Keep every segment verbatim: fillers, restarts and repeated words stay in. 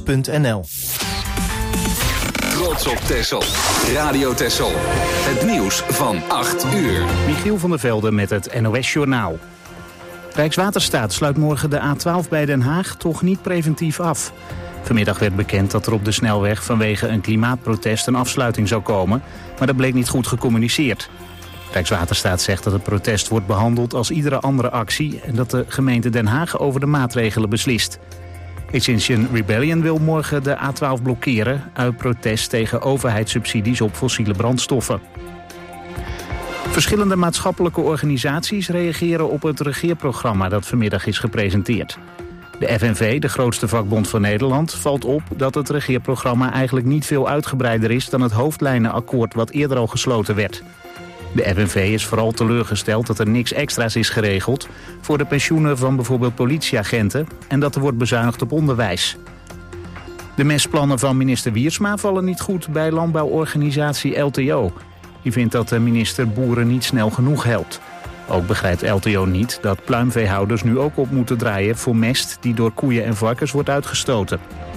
punt n l. Trots op Texel. Radio Texel. Het nieuws van acht uur. Michiel van der Velde met het N O S-journaal. Rijkswaterstaat sluit morgen de A twaalf bij Den Haag toch niet preventief af. Vanmiddag werd bekend dat er op de snelweg vanwege een klimaatprotest een afsluiting zou komen, maar dat bleek niet goed gecommuniceerd. Rijkswaterstaat zegt dat het protest wordt behandeld als iedere andere actie en dat de gemeente Den Haag over de maatregelen beslist. Extinction Rebellion wil morgen de A twaalf blokkeren uit protest tegen overheidssubsidies op fossiele brandstoffen. Verschillende maatschappelijke organisaties reageren op het regeerprogramma dat vanmiddag is gepresenteerd. De F N V, de grootste vakbond van Nederland, valt op dat het regeerprogramma eigenlijk niet veel uitgebreider is dan het hoofdlijnenakkoord wat eerder al gesloten werd. De F N V is vooral teleurgesteld dat er niks extra's is geregeld voor de pensioenen van bijvoorbeeld politieagenten en dat er wordt bezuinigd op onderwijs. De mestplannen van minister Wiersma vallen niet goed bij landbouworganisatie L T O. Die vindt dat de minister boeren niet snel genoeg helpt. Ook begrijpt L T O niet dat pluimveehouders nu ook op moeten draaien voor mest die door koeien en varkens wordt uitgestoten.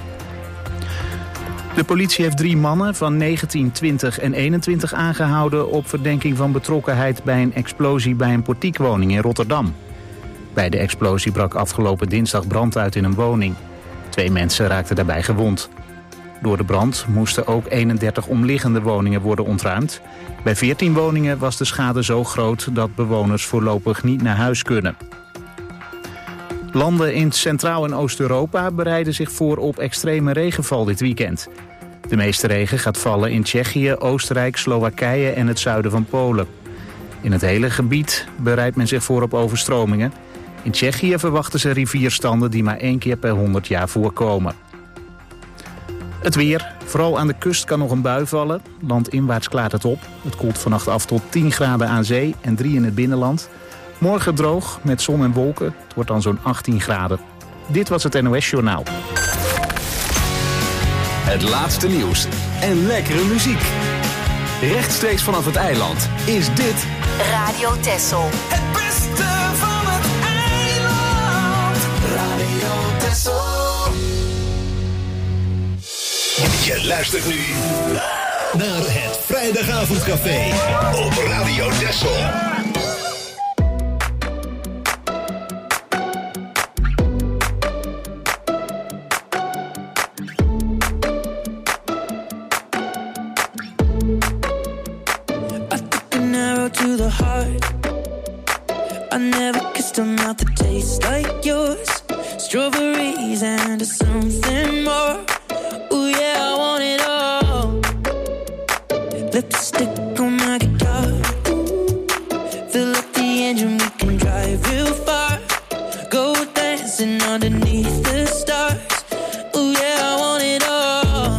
De politie heeft drie mannen van negentien, twintig en eenentwintig aangehouden op verdenking van betrokkenheid bij een explosie bij een portiekwoning in Rotterdam. Bij de explosie brak afgelopen dinsdag brand uit in een woning. Twee mensen raakten daarbij gewond. Door de brand moesten ook eenendertig omliggende woningen worden ontruimd. Bij veertien woningen was de schade zo groot dat bewoners voorlopig niet naar huis kunnen. Landen in Centraal- en Oost-Europa bereiden zich voor op extreme regenval dit weekend. De meeste regen gaat vallen in Tsjechië, Oostenrijk, Slowakije en het zuiden van Polen. In het hele gebied bereidt men zich voor op overstromingen. In Tsjechië verwachten ze rivierstanden die maar één keer per honderd jaar voorkomen. Het weer. Vooral aan de kust kan nog een bui vallen. Landinwaarts klaart het op. Het koelt vannacht af tot tien graden aan zee en drie in het binnenland. Morgen droog met zon en wolken. Het wordt dan zo'n achttien graden. Dit was het N O S-journaal. Het laatste nieuws en lekkere muziek. Rechtstreeks vanaf het eiland is dit Radio Texel. Het beste van het eiland. Radio Texel. Je luistert nu naar het Vrijdagavondcafé op Radio Texel. To the heart, I never kissed a mouth that tastes like yours. Strawberries and something more. Ooh yeah, I want it all. Lipstick on my guitar. Fill up the engine, we can drive real far. Go dancing underneath the stars. Ooh yeah, I want it all.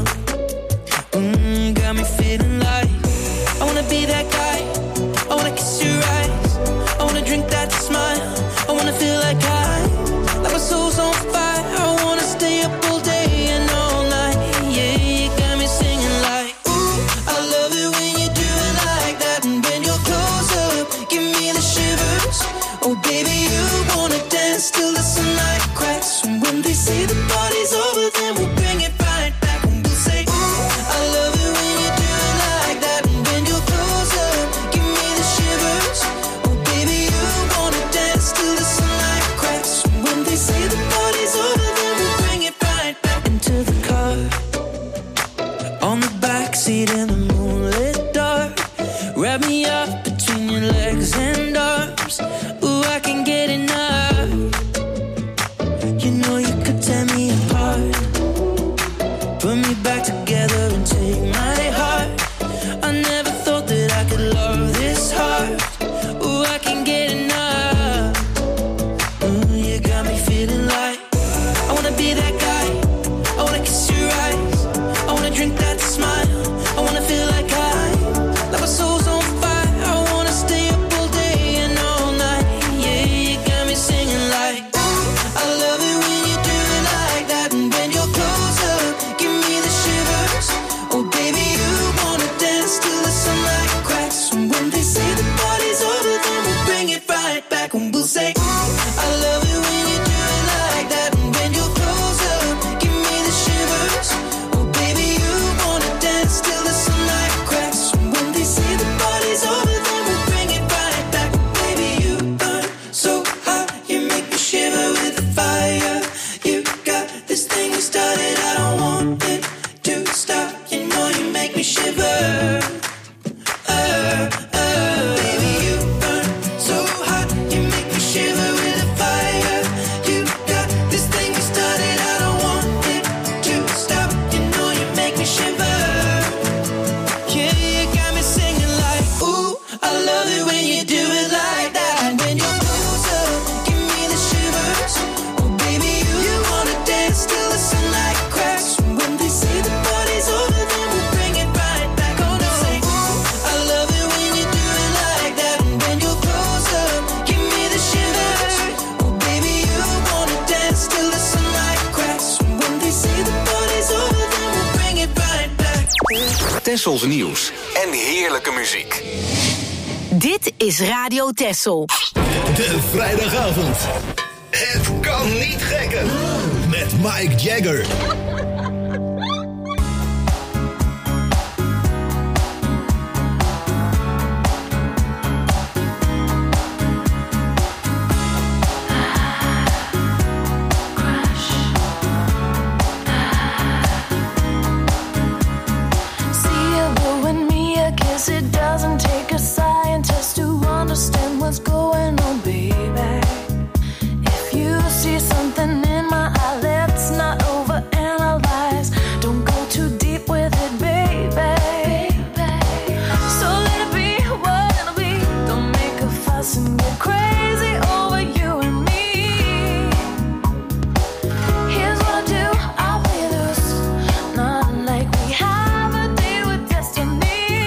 Mm, got me feeling like I wanna be that guy. I wanna kiss your eyes. I wanna drink that smile. I wanna feel like I, like my soul's on fire. I wanna stay up all day and all night. Yeah, you got me singing like, ooh, I love it when you do it like that. And when you're close up, give me the shivers. Oh baby, you wanna dance till the sunlight cracks. And when they say the party's over, then we'll bring it right back. And we'll say, ooh, I love it when you do it like that. And when you're close up, give me the shivers. Oh baby, you wanna dance till the sunlight cracks. And when they say the party's over, then we'll bring it right back. Into the car, on the backseat in the moonlit dark. Wrap me up between your legs and arms. Ooh, I can get enough. You know you could tear me apart. Put me back together and take my heart. I never thought that I could love this hard. Ooh, I can get enough. Ooh, you got me feeling like I wanna be that guy. I wanna kiss your eyes. I wanna drink that smile. I wanna feel like I, like my soul's on fire. I wanna stay up all day and all night. Yeah, you got me singing like, ooh, I love it when you do it like that. And when you're close up, give me the shivers. Oh baby, you Tessels nieuws en heerlijke muziek. Dit is Radio Tessel. De vrijdagavond. Het kan niet gekker. Met Mike Jagger. It doesn't take a scientist to understand what's going on, baby. If you see something in my eye, let's not overanalyze. Don't go too deep with it, baby. So let it be what it'll be. Don't make a fuss and get crazy over you and me. Here's what I do, I'll play loose. Not like we have a deal with destiny.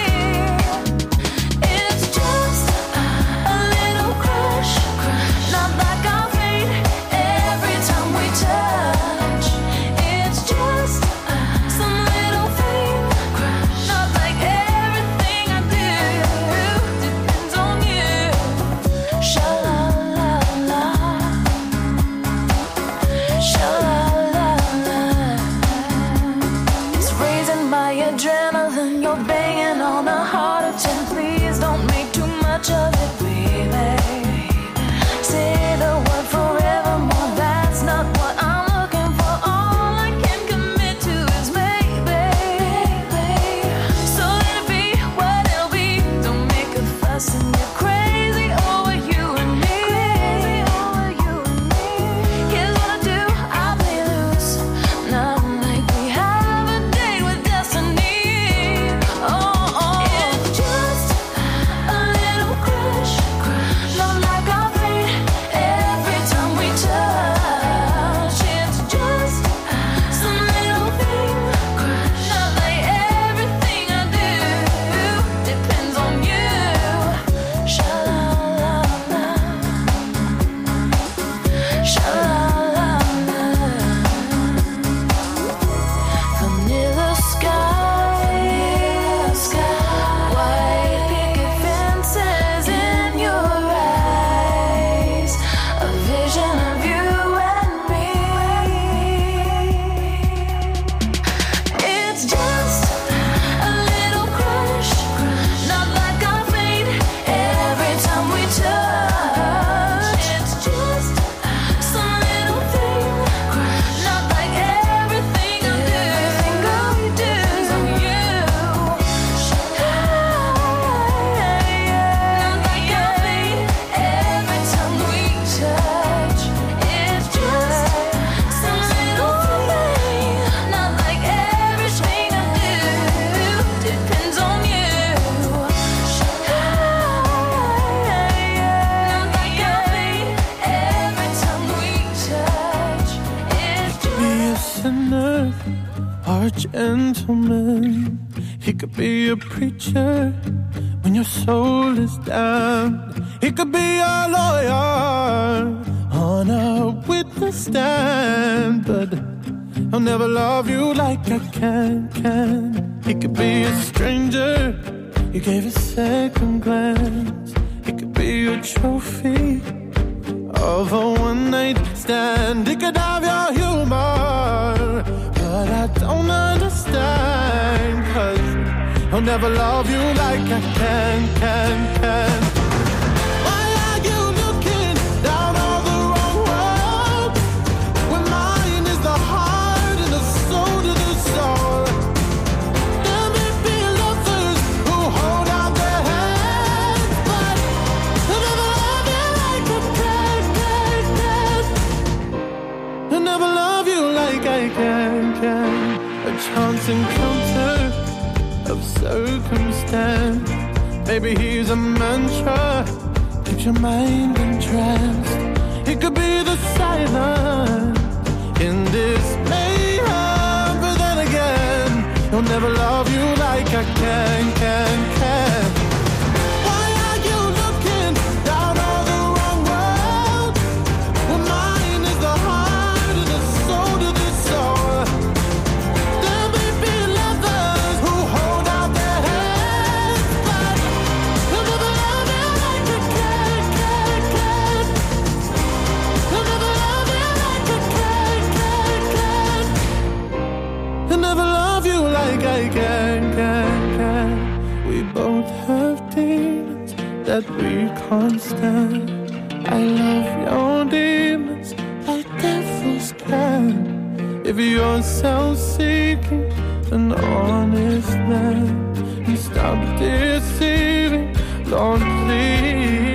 Gentleman, he could be a preacher when your soul is down. He could be a lawyer on a witness stand, but I'll never love you like I can, can. He could be a stranger, you gave a second glance. He could be a trophy of a one-night stand. He could have your humor, but I don't understand, 'cause I'll never love you like I can, can, can. Why are you looking down on the wrong road, when mine is the heart and the soul to the soul? There may be lovers who hold out their hands, but I'll never love you like I can, can, can. I'll never love you like I can, can. A chance encounter of circumstance. Maybe he's a mantra, keeps your mind entranced. He could be the silence in this mayhem, but then again, he'll never love you like I can, can, can. Why are you looking down on the wrong road, when mine is the heart and the soul to the soul? There may be lovers who hold out like I can, can, can. We both have demons that we can't stand. I love your demons like devils can. If you're self-seeking, an honest man, and stop deceiving, Lord, please.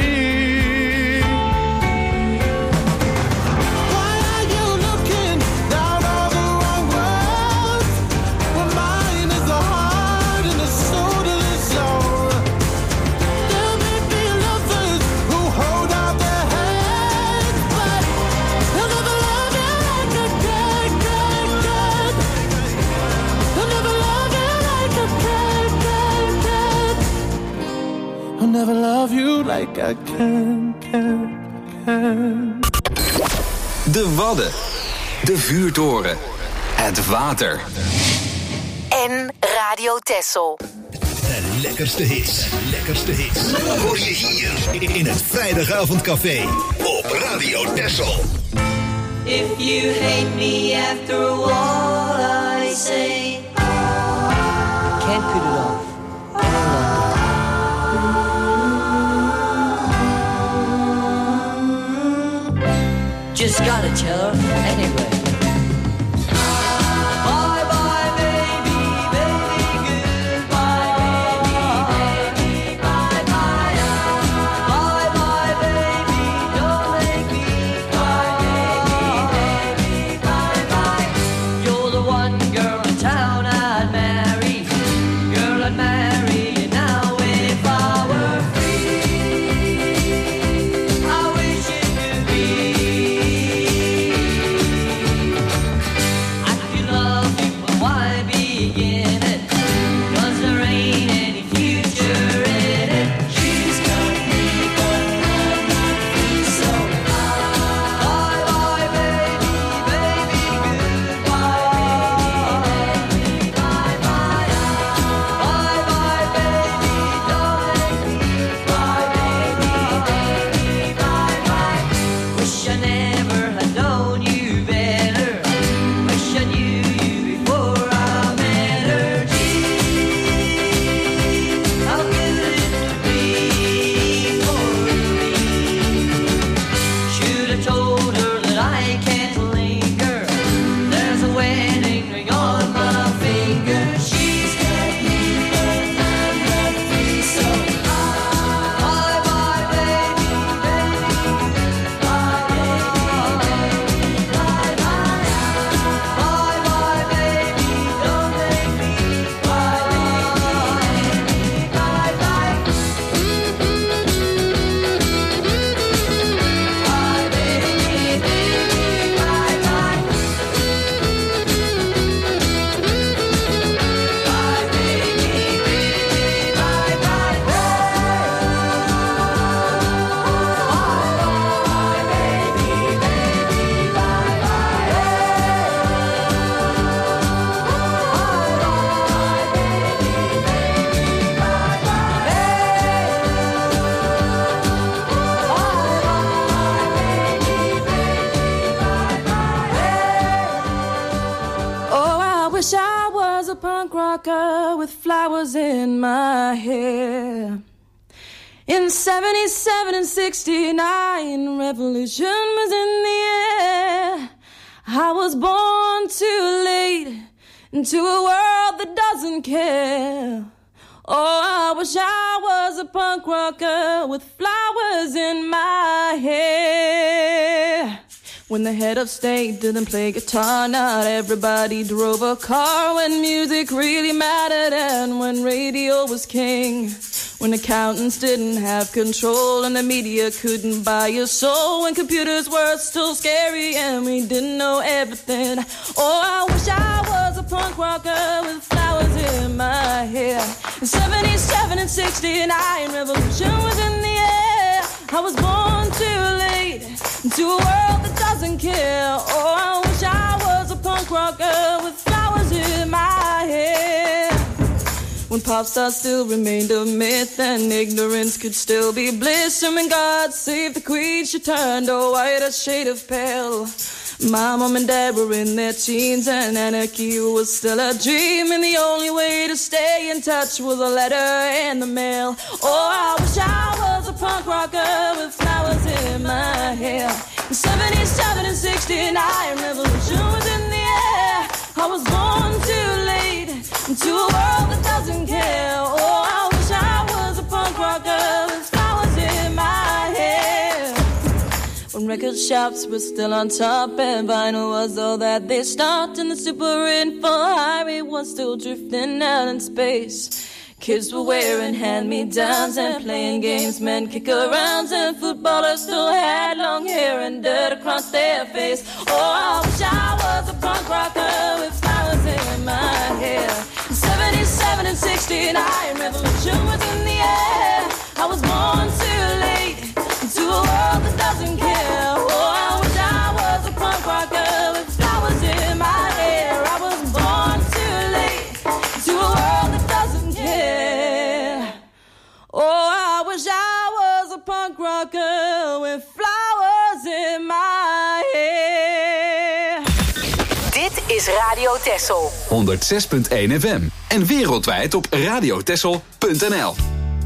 Never love you like I can, can, can. De Wadden. De vuurtoren. Het water. En Radio Texel. De lekkerste hits. Lekkerste hits. Hoor je hier in het Vrijdagavondcafé op Radio Texel. If you hate me after what I say, can't put it off. Just gotta tell her anyway. Bye bye baby, baby, goodbye baby, baby, bye bye. Bye bye baby, don't make me cry baby, baby, bye bye. You're the one girl in town I'd marry, girl I'd marry you now if I were free. I wish it could be. With flowers in my hair. In seventy-seven and sixty-nine, revolution was in the air. I was born too late into a world that doesn't care. Oh, I wish I was a punk rocker with flowers in my hair. When the head of state didn't play guitar, not everybody drove a car. When music really mattered and when radio was king. When accountants didn't have control and the media couldn't buy your soul. When computers were still scary and we didn't know everything. Oh, I wish I was a punk rocker with flowers in my hair. In seventy-seven and sixty-nine, revolution was in the air. I was born too late into a world that doesn't care. Oh, I wish I was a punk rocker with flowers in my hair. When pop stars still remained a myth and ignorance could still be bliss. And when God save the queen, she turned a whiter shade of pale. My mom and dad were in their teens and anarchy was still a dream, and the only way to stay in touch was a letter in the mail. Oh, I wish I was a punk rocker with flowers in my hair. In seventy-seven and sixty-nine, revolution was in the air. I was born too late into a world that doesn't care. Oh, I wish I was a punk rocker with flowers in my hair. When record shops were still on top and vinyl was all that they stopped, and the super info highway was still drifting out in space. Kids were wearing hand-me-downs and playing games, men kick-arounds, and footballers still had long hair and dirt across their face. Oh, I wish I was a punk rocker with flowers in my hair. In seventy-seven and sixty-nine, revolution was in the air. I was born too late into a world that doesn't care. Oh, I wish I was a punk rocker with flowers in my hair. I was born too late into a world that doesn't care. Oh, I wish I was a punk rocker with flowers in my hair. Dit is Radio Texel. honderd zes punt één F M en wereldwijd op radiotexel punt n l.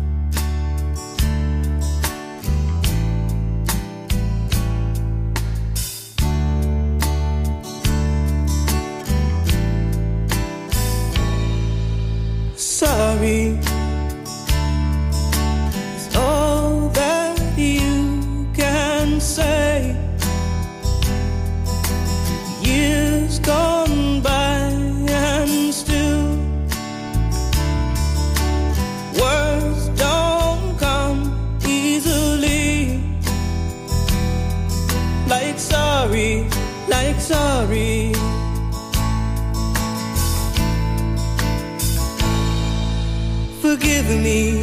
Sorry is all that you can say. Years gone by and still words don't come easily. Like sorry, like sorry. Forgive me,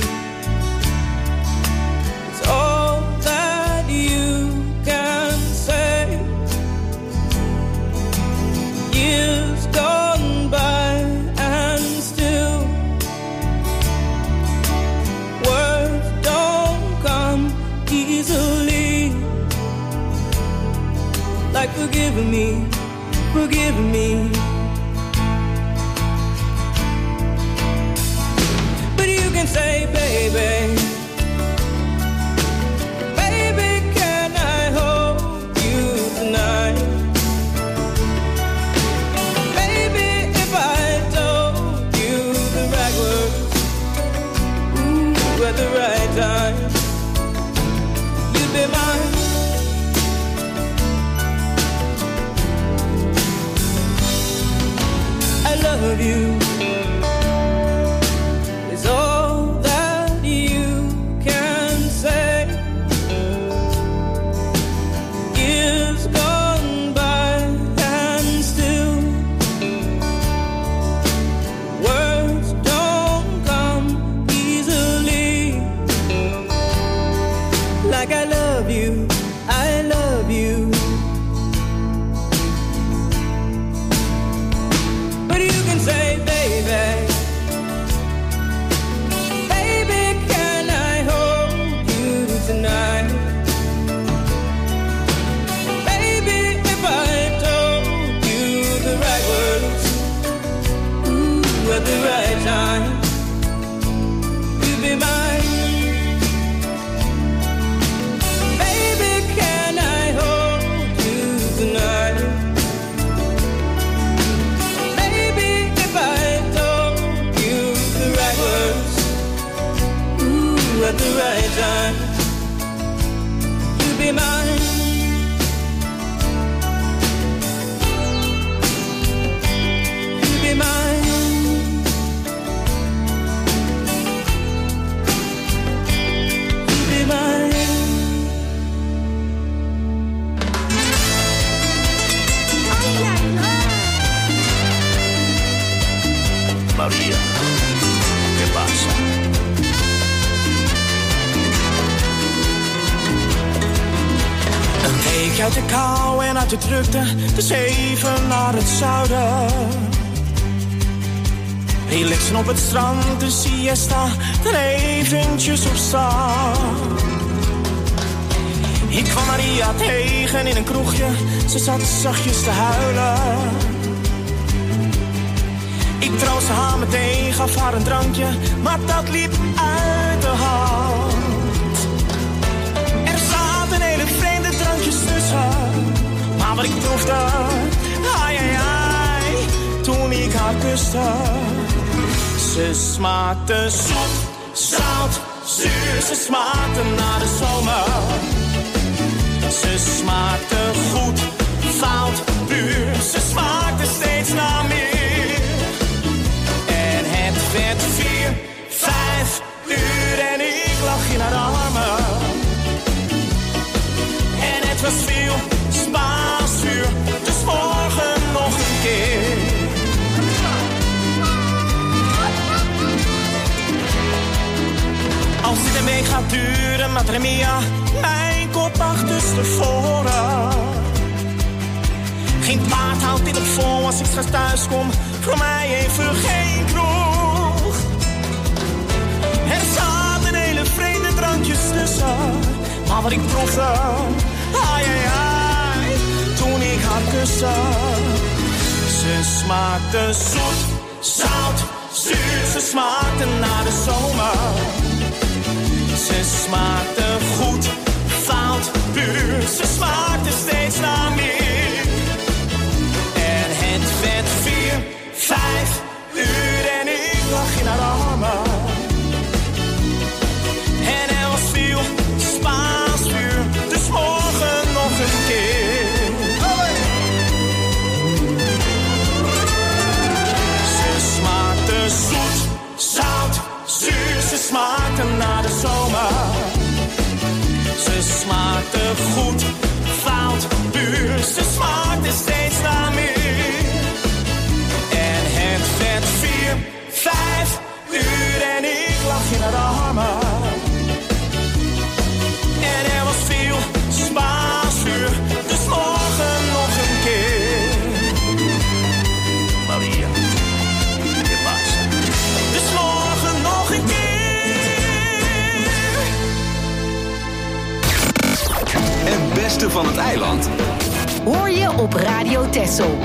it's all that you can say. Years gone by and still words don't come easily. Like forgive me, forgive me. Say, baby, baby, can I hold you tonight? Baby, if I told you the right words, ooh, at the right time, you'd be mine. I love you. It's all at the right time, you'd be mine. You'd be mine. You'd be mine. Maria, ¿qué pasa? Een week uit de kou en uit de drukte, dus even naar het zuiden. Relaxen op het strand, de siesta, dan eventjes op stap. Ik kwam Maria tegen in een kroegje, ze zat zachtjes te huilen. Ik troostte haar meteen, gaf haar een drankje, maar dat liep uit de hand. Er zaten hele vreemde drankjes tussen, maar wat ik proefde, ai ai ai, toen ik haar kuste. Ze smaakte zoet, zout, zuur, ze smaakte naar de zomer. Ze smaakte goed, fout, puur, ze smaakte steeds naar meer. En het werd vier, vijf uur en ik lag in haar armen. En het was veel Spaans vuur, dus morgen nog een keer. Als dit een week gaat duren, Madre Mia, mijn kop achterstevoren. Geen paard houdt dit op vol als ik straks thuis kom, voor mij even geen kroeg. Er zaten hele vreemde drankjes tussen, maar wat ik proefde, ai ai ai, toen ik haar kuste. Ze smaakte zoet, zout, zuur, ze smaakte naar de zomer. Ze smaakte goed, fout, puur, ze smaakte steeds naar meer. En het werd vier, vijf uur en ik lag in haar armen. En er was veel Spaans vuur, dus morgen nog een keer. Ze smaakte zoet, zout, zuur, ze smaakte naar de zomer. Ze smaakte goed, fout, puur, ze smaakte steeds naar meer. En het werd vier, vijf uur en ik lag in haar armen. En er was veel Spaans vuur, dus morgen nog een keer. Maria, ¿qué pasa? Dus morgen nog een keer. Het beste van het eiland Hoor je op Radio Texel.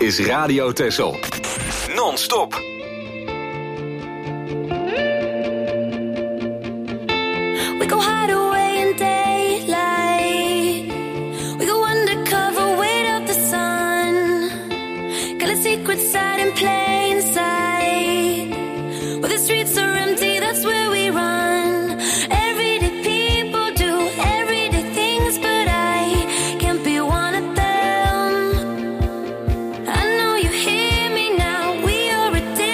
is Radio Texel. Non-stop. We go hide away in daylight. We go undercover, wait out the sun. Got a secret side in plain sight. Where the streets are empty, that's where we run. Everyday people do everyday things, but I can't be one of them. I know you hear me now. We are addicted.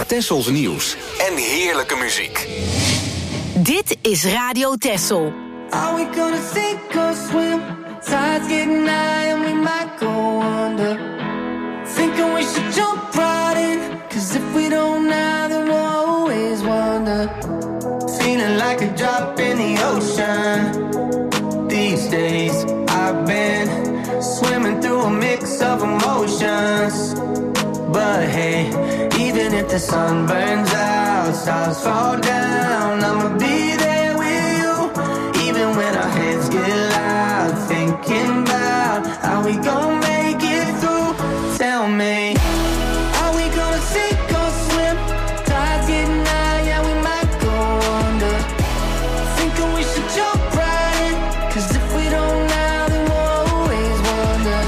Tessels nieuws en heerlijke muziek. Dit is Radio Tessel. Are we gonna sink or swim? Tide's getting high and we might go under. Thinking we should jump right in, cause if we don't now then we'll always wonder. Feeling like a drop in the ocean. These days I've been swimming through a mix of emotions. But hey, even if the sun burns out, stars fall down, I'ma be there with you. Even when our heads get loud, thinking about how we gon' make it through. Tell me, are we gonna sink or swim? Tide's getting high, yeah, we might go under. Thinking we should jump right in, cause if we don't now, then we'll always wonder.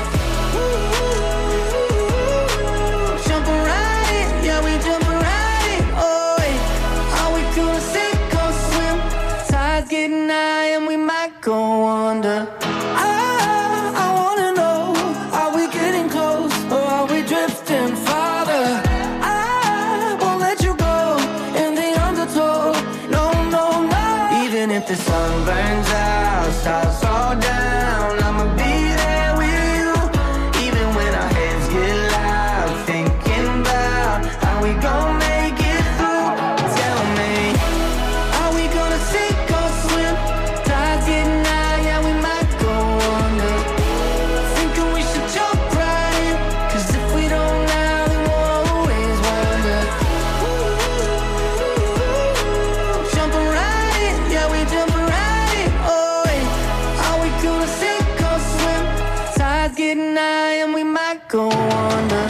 Jumping right in, yeah, we jumping right in. Oh, wait, are we gonna sink or swim? Tide's getting high and we might go under. The sun burns out, stars fall down, I'ma be there with you. Even when our heads get loud, thinking about how we gon' make it through. Tell me, are we gonna sink or swim? Tide's getting high, yeah, we might go under. Thinking we should jump right in, cause if we don't now, then we'll always wonder. Jumping right in, yeah, we jumping right in. Oh, wait, are we gonna sink or swim? Tide's getting high and we might go under.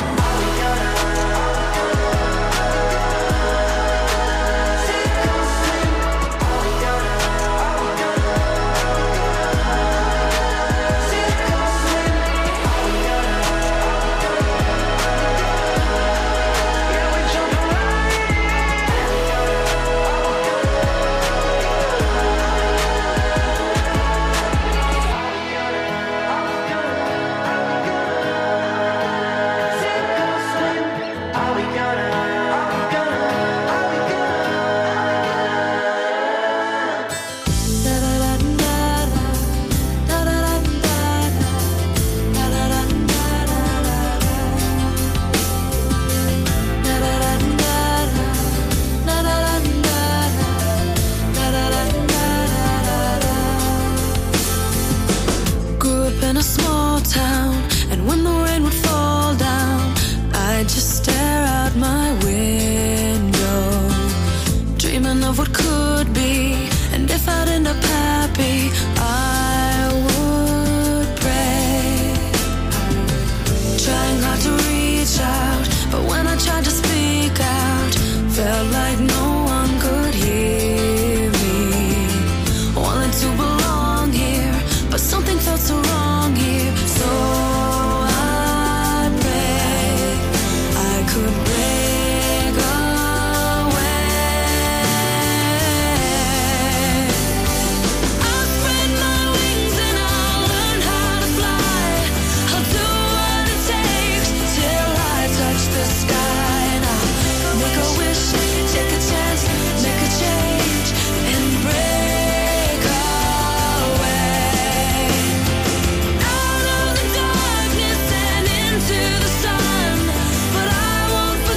But I won't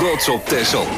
trots op Texel.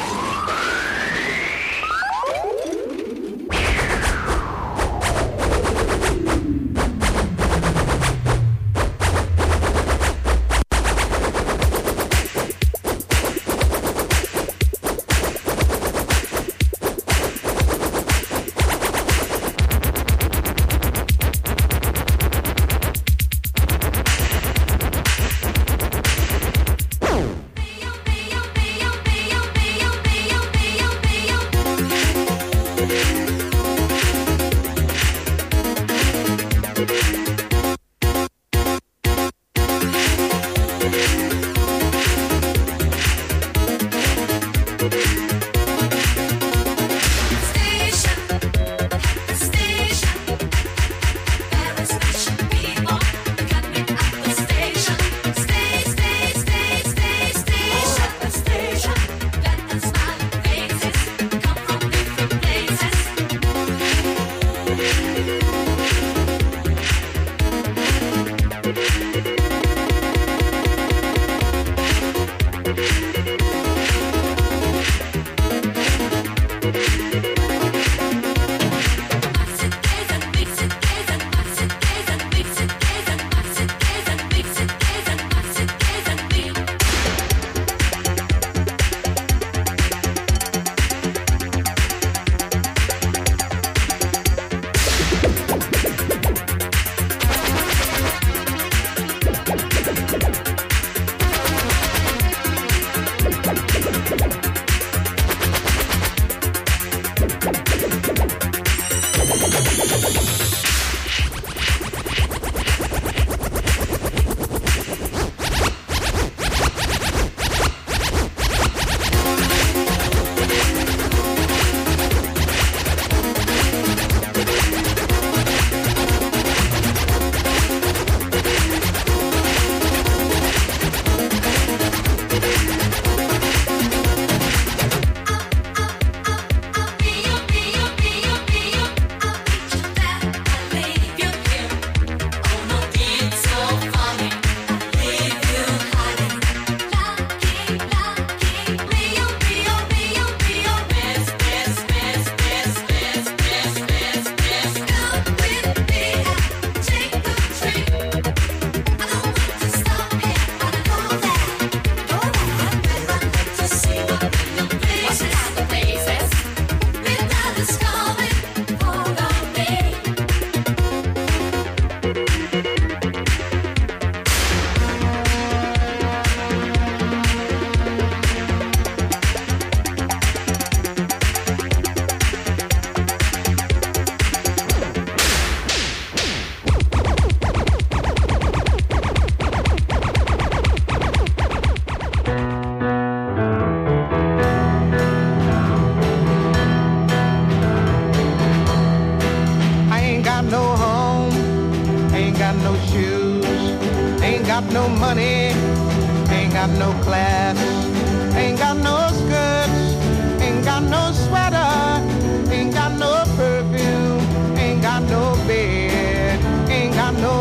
got no money, ain't got no class, ain't got no skirts, ain't got no sweater, ain't got no perfume, ain't got no bed, ain't got no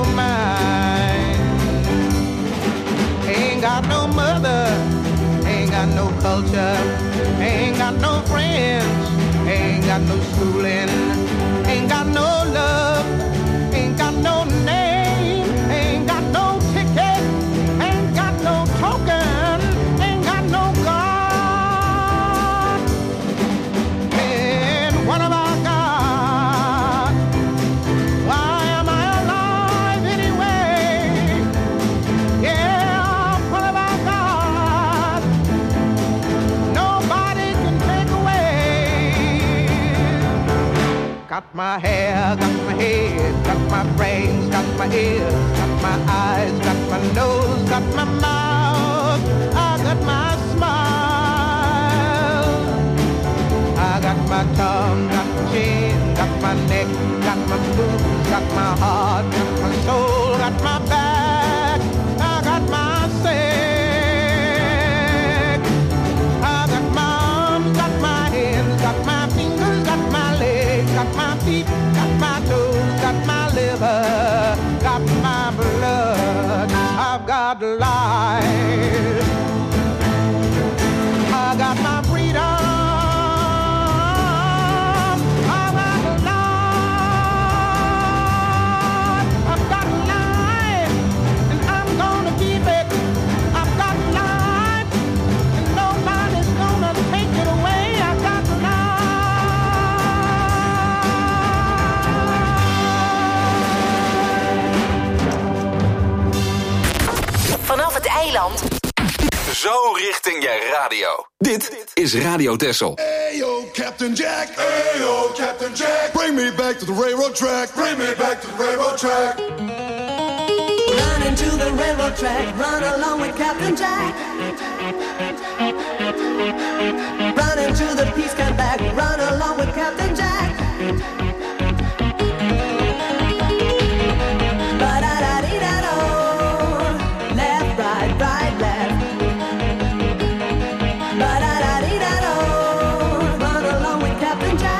mind, ain't got no mother, ain't got no culture, ain't got no friends, ain't got no schooling, ain't got no love, ain't got no name, ain't got no ticket, ain't got no token, ain't got no God. And what have I got? Why am I alive anyway? Yeah, what have I got? Nobody can take away. Got my hair, got my head, got my brains, got my ears, got my eyes, got my nose, got my mouth, I got my smile, I got my tongue, got my chin, got my neck, got my boobs, got my heart, got my soul, got my back, I got my sex, I got my arms, got my hands, got my fingers, got my legs, got my feet, got my toes, got my liver, got my blood, I've got life, I got Dit is Radio Texel. Hey yo, Captain Jack. Hey yo, Captain Jack. Bring me back to the railroad track. Bring me back to the railroad track. Run into the railroad track. Run along with Captain Jack. Run into the peace camp back. Run along with Captain Jack. Ba-da-da-dee-da-do. Left, right, right, left. Ba-da-da-dee-da-do. Run along with Captain Jack.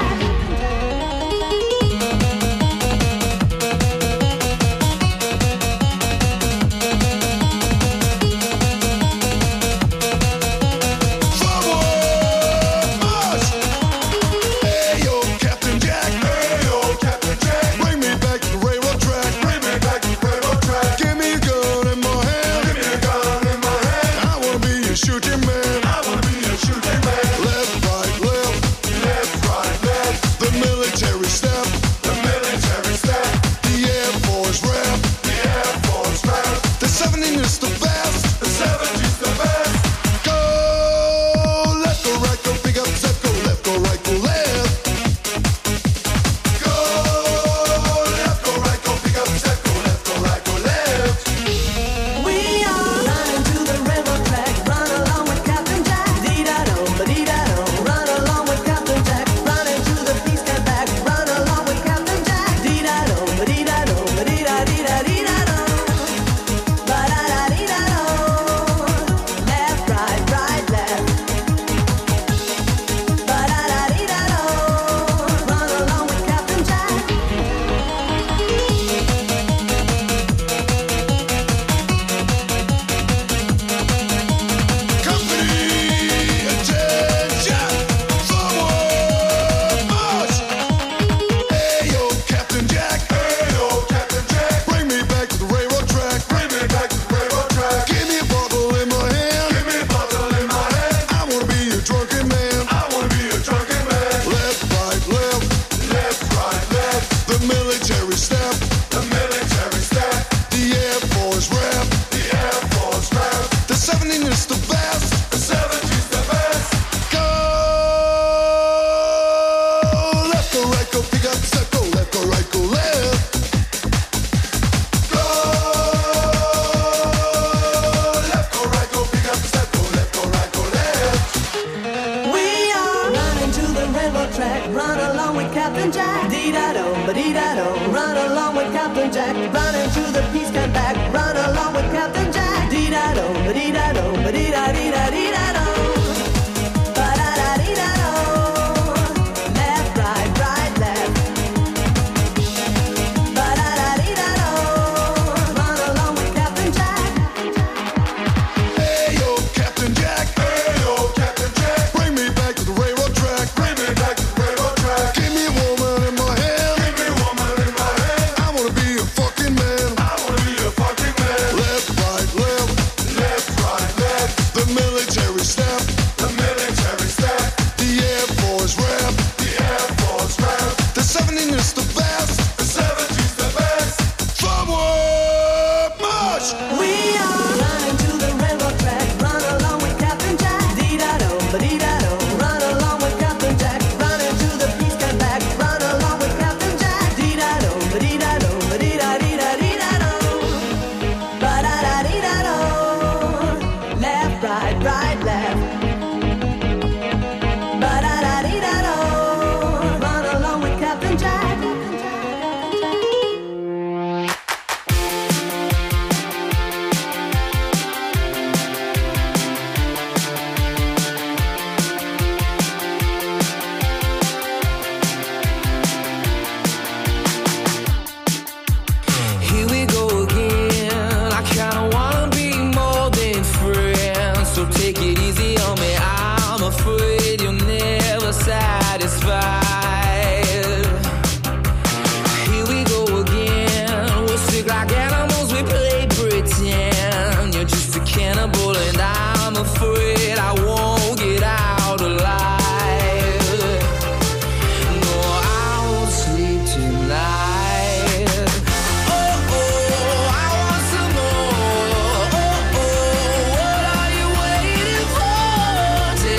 Take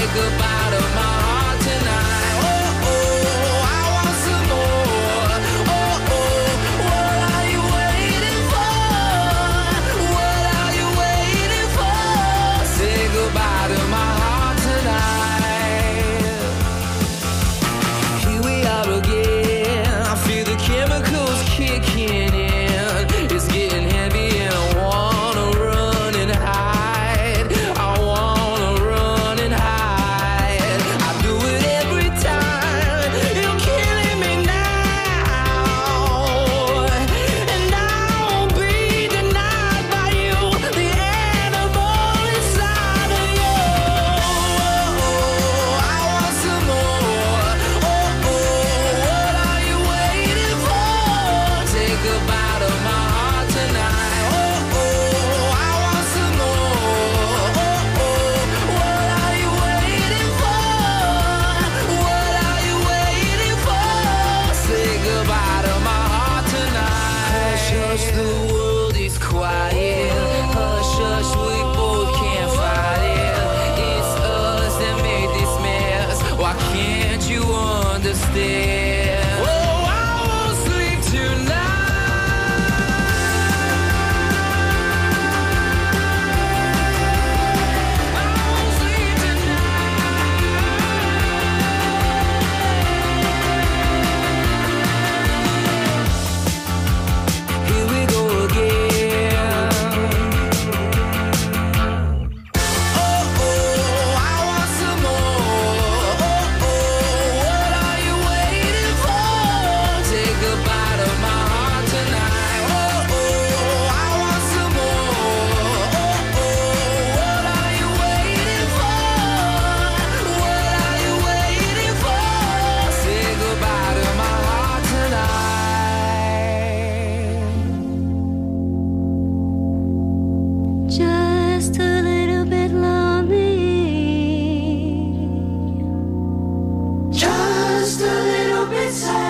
say.